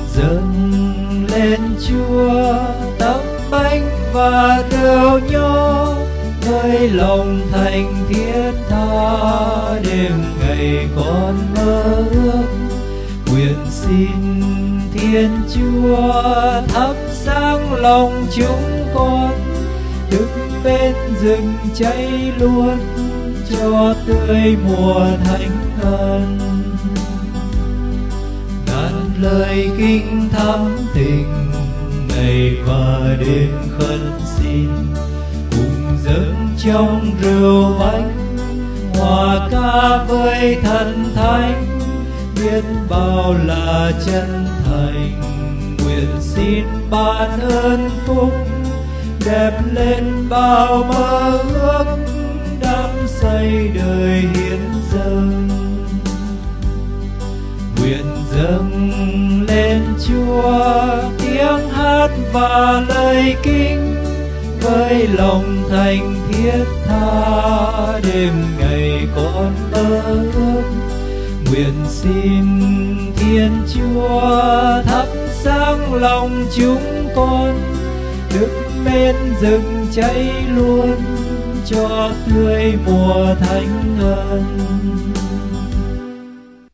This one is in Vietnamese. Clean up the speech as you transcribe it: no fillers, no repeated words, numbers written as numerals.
dâng lên Chúa tấm bánh và rượu nho, với lòng thành thiết tha đêm ngày con mơ ước. Nguyện xin Thiên Chúa thắp sáng lòng chúng con, đức bên rừng cháy luôn cho tươi mùa thánh ân. Ngàn lời kinh thắm tình ngày và đêm khấn xin, cùng dâng trong rượu bánh hòa ca với thần thánh, biết bao là chân thành. Nguyện xin ban ơn phúc đẹp lên bao mơ ước, đắm say đời hiến dâng. Nguyện dâng lên Chúa tiếng hát và lời kinh, với lòng thành thiết tha đêm ngày con mơ ước. Nguyện xin Thiên Chúa thắp sáng lòng chúng con, đức mến rừng cháy luôn cho tươi mùa thánh ân.